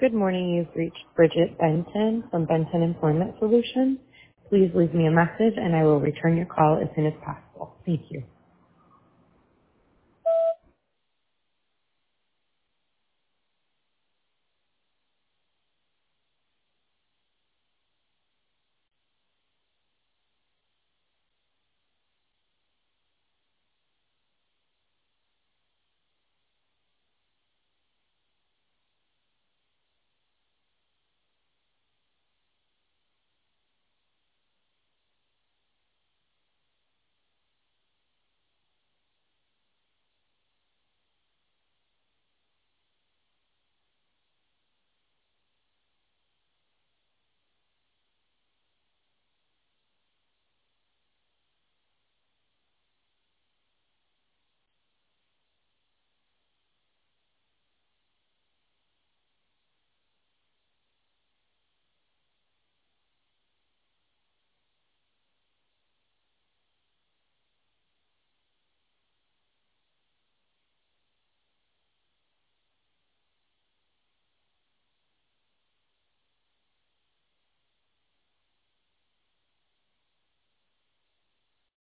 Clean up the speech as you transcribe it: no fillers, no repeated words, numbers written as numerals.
Good morning. You've reached Bridget Benton from Benton Employment Solutions. Please leave me a message and I will return your call as soon as possible. Thank you.